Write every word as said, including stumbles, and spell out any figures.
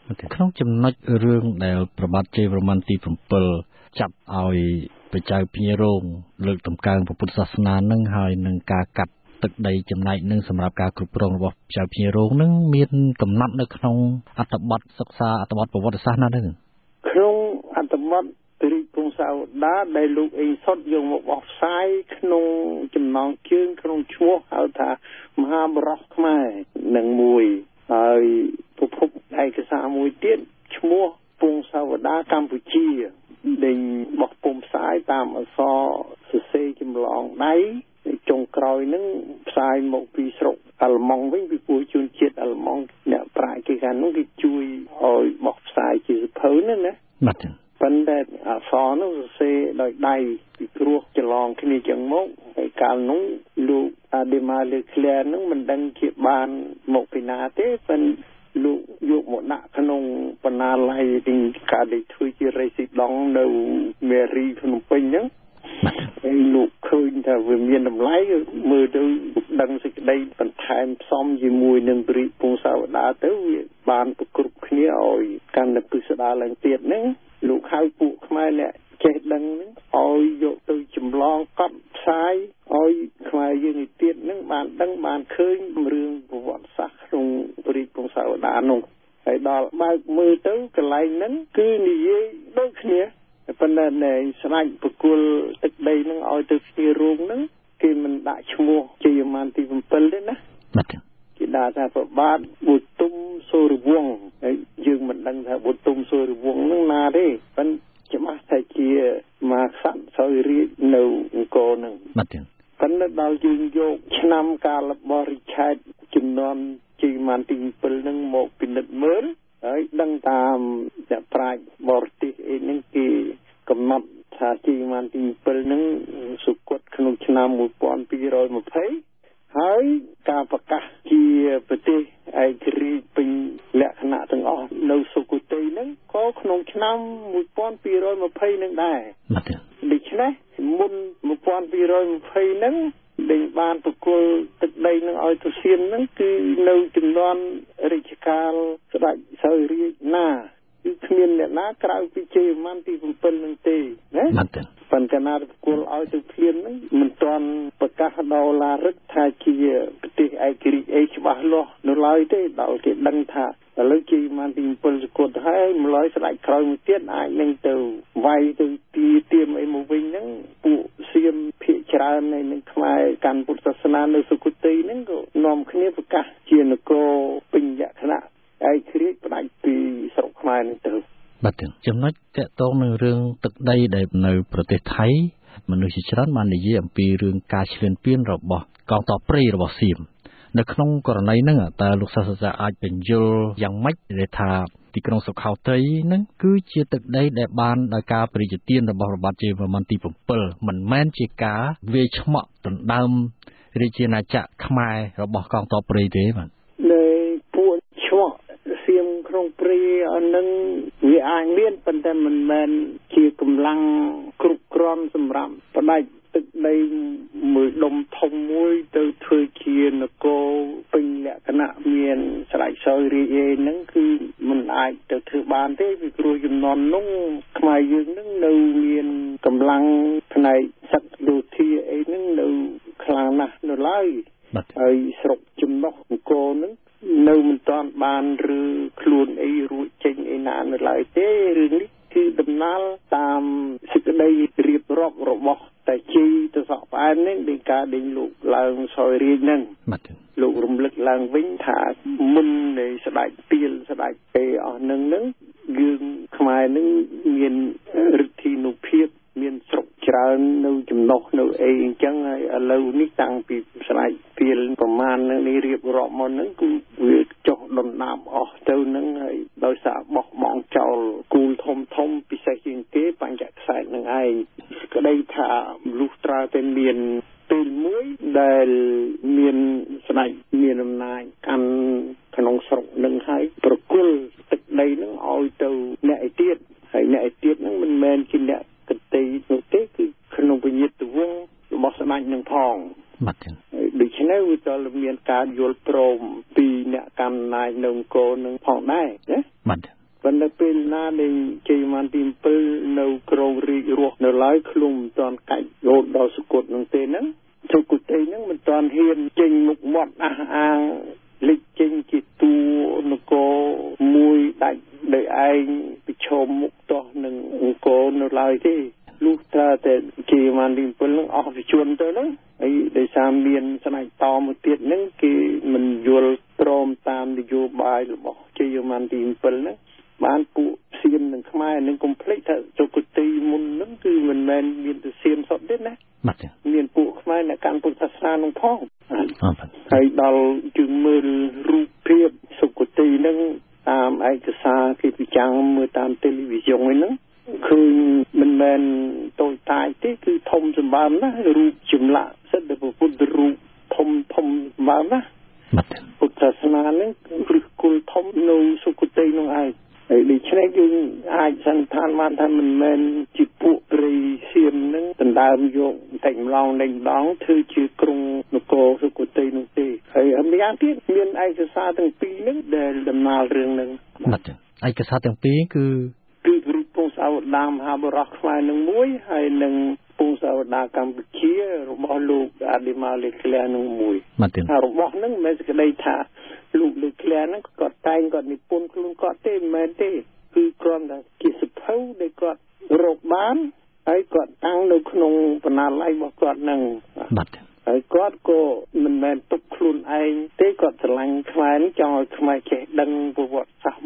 ក្នុងចំណុចរឿងដែលប្របាទជ័យវរ្ម័នទី7ចាត់ឲ្យព្រះចៅភ្ញីរងលើកតម្កើងពុទ្ធសាសនានឹងហើយនឹងការកាត់ទឹកដីចំណែកនឹងសម្រាប់ការគ្រប់គ្រងរបស់ព្រះចៅភ្ញីរងនឹងមានកំណត់នៅក្នុងអត្ថបទសិក្សាអត្ថបទប្រវត្តិសាស្ត្រណាទេក្នុងអត្ថបទព្រះរាជពង្សាវតារដែលលោកអេងសុតយកមកបោះផ្សាយក្នុងចំណងជើងក្នុងឈ្មោះហៅថាមហាបរោះខ្មែរនឹងមួយហើយប្រភពឯកសារមួយទៀតឈ្មោះពង្សាវតារកម្ពុជាដែលបោះពុំផ្សាយតាមអក្សរសរសេរចម្លងដៃចុងក្រោយនឹងផ្សាយមកពីស្រុកអាល្លឺម៉ង់វិញពីពួកជនជាតិអាល្លឺម៉ង់អ្នកប្រាជ្ញគេខាងនោះគេជួយឲ្យបោះផ្សាយជាសភៅហ្នឹងណាបាទប៉ុន្តែអក្សរនោះសរសេរដោយដៃពីគ្រោះច្រឡងគ្នាចឹងមកហើយកាលនោះលោកអាដេម៉ាលេក្លែនឹងមិនដឹងជាបានមកពីណាទេប៉ុន្តែលោកយកមកដាក់ក្នុងបណ្ណាល័យទីការដែលធ្វើជារេស៊ីដង់នៅមេរីភ្នំពេញហ្នឹងហើយលោកឃើញថាវាមានតម្លៃមើលទៅដឹងសេចក្តីបន្ថែមផ្សំជាមួយនឹងព្រះពង្សាវតារទៅវាបានប្រគ្រប់គ្នាឲ្យកាន់តែពិស្ដារឡើងទៀតហ្នឹងលោកហៅពួកខ្មែរអ្នកចេះដឹងហ្នឹងឲ្យយកទៅចម្លងកត់ផ្សាយឲ្យខ្មែរយើងនេះទៀតហ្នឹងបានដឹងបានឃើញរឿងប្រវត្តិសាស្ត្រក្នុងព្រះពង្សាវតារនោះហើយដល់បើកមើលទៅកន្លែងហ្នឹងគឺនិយាយដូចគ្នាប៉ុន្តែនៅស្ដេចប្រគល់ទឹកដីហ្នឹងឲ្យទៅភ្ញីរោងហ្នឹងគេមិនដាក់ឈ្មោះជ័យវរ្ម័នទី7ទេណាគេដាក់ថាប្របាទបុទុមសូរវង្សហើយយើងមិនដឹងថាបុទុមសូរវង្សហ្នឹងណាទេប៉ុន្តែច្បាស់ថាជាមាក្សត្រសោយរាជនៅអង្គរហ្នឹងបាទប៉ុន្តែដល់យើងយកឆ្នាំកាលបរិច្ឆេទចំនួនជ័យវរ្ម័នទី7ហ្នឹងមកពិនិត្យមើលហើយដឹងតាមអ្នកប្រាជ្ញបរទេសអីហ្នឹងគេកំណត់ថាជ័យវរ្ម័នទី7ហ្នឹងសុគតក្នុងឆ្នាំmột nghìn hai trăm hai mươiហើយការប្រកាសជាប្រទេសឯករាជ្យពេញលក្ខណៈទាំងអស់នៅសុគតិហ្នឹងក៏ក្នុងឆ្នាំmột nghìn hai trăm hai mươiហ្នឹងដែរដូច្នេះមុនmột nghìn hai trăm hai mươiហ្នឹងដែលបានប្រគល់ទឹកដីនឹងឲ្យទៅសៀមហ្នឹងគឺនៅចំនួនរាជការស្ដេចសោយរាជណាគឺគ្មានអ្នកណាក្រៅពីជ័យវរ្ម័នទី7ហ្នឹងទេណាប៉ុន្តែណាប្រគល់ឲ្យទៅភ្លាមហ្នឹងមិនទាន់ប្រកាសដល់ឡារឹកថាជាប្រទេសឯករាជ្យអីច្បាស់លាស់នៅឡើយទេដល់គេដឹងថាឥឡូវជ័យវរ្ម័នទី7សគត់ហើយម្ល៉េះស្ដេចក្រោយមួយទៀតអាចនឹងទៅវាយទៅទីទៀមអីមកវិញហ្នឹងពួកសៀមភាគច្រើននៃនឹងខ្មែរកាន់ពុទ្ធសាសនានៅសុគតិហ្នឹងក៏នាំគ្នាប្រកាសជានគរពេញលក្ខណៈឯករាជ្យផ្ដាច់ពីស្រុកខ្មែរនេះទៅបាទចំណុចតកតងនឹងរឿងទឹកដីដែលនៅប្រទេសថៃមនុស្សជាច្រើនបាននិយាយអំពីរឿងការឈ្លានពានរបស់កងទ័ពព្រៃរបស់សៀមនៅក្នុងករណីហ្នឹងតើលោកសាស្ត្រាចារ្យអាចបញ្យល់យ៉ាងម៉េចដែលថាទីក្រុងសុខោទ័យហ្នឹងគឺជាទឹកដីដែលបានដោយការព្រះរាជទានរបស់ព្រះបាទជ័យវរ្ម័នទី7មិនមែនជាការវាយឆ្មក់ដណ្ដើមរាជាណាចក្រខ្មែររបស់កងទ័ពព្រៃទេបាទនៅពួកឆ្មក់សៀមក្នុងព្រៃអននឹងវាអាចមានប៉ុន្តែមិនមែនជាកម្លាំងគ្រប់គ្រាន់សម្រាប់ផ្ដាច់ទឹកដីមួយដុំធំមួយទៅធ្វើជានគរពេញលក្ខណៈមានស្ដេចសោយរាជឯហ្នឹងគឺមិនអាចទៅធ្វើបានទេពីព្រោះចំនួននោះខ្មែរយើងហ្នឹងនៅមានកម្លាំងផ្នែកសក្តិយោធាអីហ្នឹងនៅខ្លាំងណាស់នៅឡើយហើយស្រុកចំណុះអង្គរហ្នឹងនៅមិនទាន់បានឬខ្លួនអីរួចចេញឯណានៅឡើយទេរឿងនេះគឺដំណើរតាមសេចក្តីរៀបរាប់របស់តែជីទៅសក់ផ្អែមនេះដោយការដេញលោកឡើងសោយរាជហ្នឹងលោករំលឹកឡើងវិញថាមុននៃស្ដេចពីលស្ដេចពេអស់ហ្នឹងហ្នឹងយើងខ្មែរហ្នឹងមានឫទ្ធានុភាពមានស្រុកច្រើននៅចំណុះនៅអីអញ្ចឹងហើយឥឡូវនេះតាំងពីស្ដេចពីលប្រមាណនឹងនេះរៀបរាប់មកហ្នឹងគឺវាចុះដុនដាបអស់ទៅហ្នឹងហើយដោយសារបោះបង់ចោលគូលធំធំពិសេសជាងគេបញ្ចក្សែតនឹងឯងក្តីថាលុះត្រាតែមានពេលមួយដែលមានស្ដេចមានអំណាចកាន់ក្នុងស្រុកនឹងហើយប្រគល់ទឹកដីនឹងឲ្យទៅអ្នកឯទៀតហើយអ្នកឯទៀតហ្នឹងមិនមែនជាអ្នកកតីនោះទេគឺក្នុងវិញ្ញាតវង្សរបស់ស្ដេចនឹងផងបាទដូច្នេះវាត្រូវមានការយល់ព្រមពីអ្នកកាន់អំណាចនៅអង្គរនឹងផងដែរណាបាទប៉ុន្តែពេលណាដែលជ័យវរ្ម័នទីbảyនៅក្រងរាជរស់នៅឡើយខ្លួនមិនទាន់កាច់រហូតដល់សុគតនឹងទេហ្នឹងសុគតិហ្នឹងមិនទាន់ហ៊ានចេញមុខមាត់អះអាងលេចចេញជាតួនគរមួយដាច់ដោយឯងប្រឈមមុខទាស់នឹងអង្គរនៅឡើយទេលុះត្រាតែជ័យវរ្ម័នទីbảyហ្នឹងអស់វិជនទៅហ្នឹងហើយដោយសារមានស្ដេចតមួយទៀតហ្នឹងគេមិនយល់ព្រមតាមនយោបាយរបស់ជ័យវរ្ម័នទីbảyហ្នឹងបានពួកសៀមនឹងខ្មែរនឹងកុំភ្លេចថាសុគតិមុនហ្នឹងគឺមិនមែនមានតែសៀមសុទ្ធទេណាបាទមានពួកខ្មែរអ្នកកាន់ពុទ្ធសាសនានឹងផងហើយដល់ជើងមើលរូបភាពសុគតិហ្នឹងតាមឯកសារគេពិចាំងមើលតាមទូរទស្សន៍ហ្នឹងឃើញមិនមែនតូចតាចទេគឺធំសម្បើមណាស់រូបចម្លាក់សិទ្ធិពុទ្ធរូបធំធំសម្បើមណាស់ពុទ្ធសាសនាហ្នឹងឬគល់ធំនៅសុគតិហ្នឹងឯងហើយដូច្នេះយើងអាចសន្និដ្ឋានបានថាមិនមែនជាពួកព្រៃសៀមហ្នឹងដណ្ដើមយកបន្តិចម្ដងបន្តិចម្ដងធ្វើជាក្រុងនគរសុគតិនោះទេហើយម្យ៉ាងទៀតមានឯកសារទាំងពីរហ្នឹងដែលដំណើររឿងហ្នឹងបាទឯកសារទាំងពីរគឺគឺរូបពងសាវតាមហាបរោះខ្មែរនឹងមួយហើយនឹងពងសាវតាកម្ពុជារបស់លោកអាឌីម៉ាលេក្លានឹងមួយបាទរបស់ហ្នឹងមិនមែនសេចក្តីថាលោកលេក្លាហ្នឹងគាត់តែងគាត់និពន្ធខ្លួនគាត់ទេមិនមែនទេគឺគ្រាន់តែជាសភៅដែលគាត់រកបានហើយគាត់តាំងនៅក្នុងបណ្ណាល័យរបស់គាត់ហ្នឹងបាទហើយគាត់ក៏មិនមែនទុកខ្លួនឯងទេគាត់ស្រឡាញ់ខ្មែរចង់ឲ្យខ្មែរចេះដឹងប្រវត្តិសាស្ត្រ